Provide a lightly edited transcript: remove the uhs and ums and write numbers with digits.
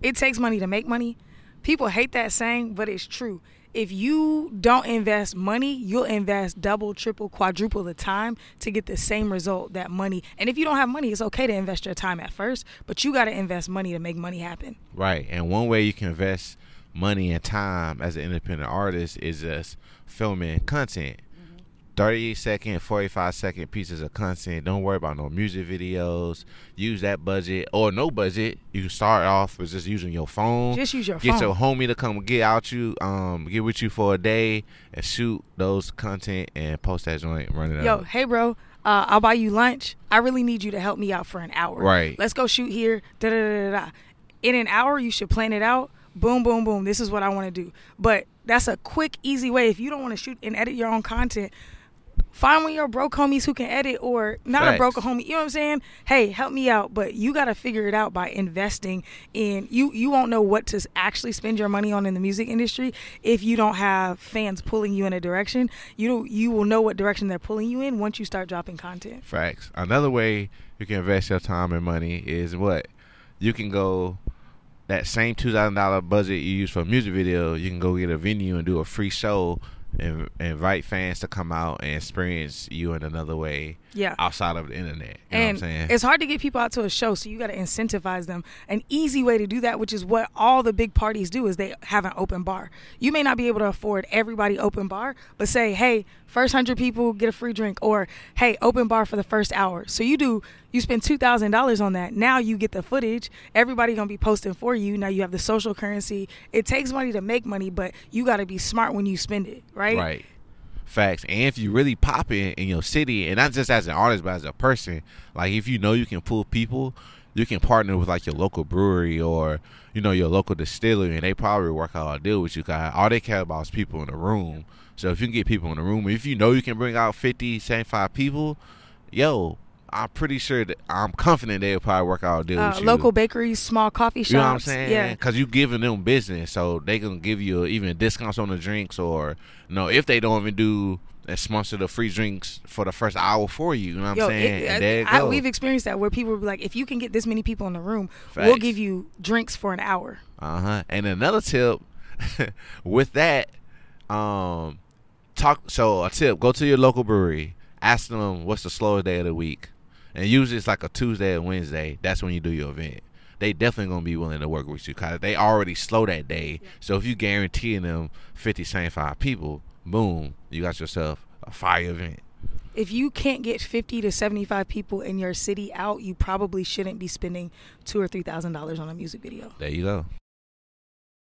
it takes money to make money. People hate that saying, but it's true. If you don't invest money, you'll invest double, triple, quadruple the time to get the same result that money. And if you don't have money, it's okay to invest your time at first, but you got to invest money to make money happen. Right. And one way you can invest money and time as an independent artist is just filming content. 30-second, 45-second pieces of content. Don't worry about no music videos. Use that budget or no budget. You can start off with just using your phone. Just use your phone. Get your homie to come get with you for a day and shoot those content and post that joint, run it Yo, out. hey, bro, I'll buy you lunch. I really need you to help me out for an hour. Right. Let's go shoot here. Da-da-da-da-da. In an hour, you should plan it out. Boom, boom, boom. This is what I want to do. But that's a quick, easy way. If you don't want to shoot and edit your own content, find one of your broke homies who can edit, or not Facts. a broke homie. You know what I'm saying? Hey, help me out. But you got to figure it out by investing in. You won't know what to actually spend your money on in the music industry if you don't have fans pulling you in a direction. You will know what direction they're pulling you in once you start dropping content. Facts. Another way you can invest your time and money is what? You can go that same $2,000 budget you use for a music video, you can go get a venue and do a free show and invite fans to come out and experience you in another way outside of the internet. You know what I'm saying? It's hard to get people out to a show, so you got to incentivize them. An easy way to do that, which is what all the big parties do, is they have an open bar. You may not be able to afford everybody open bar, but say, hey, first 100 people get a free drink, or hey, open bar for the first hour. So you spend $2,000 on that. Now you get the footage. Everybody gonna be posting for you. Now you have the social currency. It takes money to make money, but you got to be smart when you spend it, right? Right. Facts. And if you really popping in your city, and not just as an artist, but as a person, like if you know you can pull people, you can partner with like your local brewery or, you know, your local distillery, and they probably work out a deal with you, guys. All they care about is people in the room. So if you can get people in the room, if you know you can bring out 50, 75 people, yo, I'm pretty sure that I'm confident they'll probably work out a deal with you. Local bakeries, small coffee shops. You know what I'm saying? Yeah. Because you giving them business, so they can give you even discounts on the drinks, or, you know, if they don't even do and sponsor the free drinks for the first hour for you. You know what I'm saying? And there you go. We've experienced that where people will be like, if you can get this many people in the room, we'll give you drinks for an hour. And another tip with that, a tip, go to your local brewery, ask them what's the slowest day of the week. And usually it's like a Tuesday or Wednesday. That's when you do your event. They definitely going to be willing to work with you because they already slow that day. Yeah. So if you guaranteeing them 50, 75 people, boom, you got yourself a fire event. If you can't get 50 to 75 people in your city out, you probably shouldn't be spending $2,000 or $3,000 on a music video. There you go.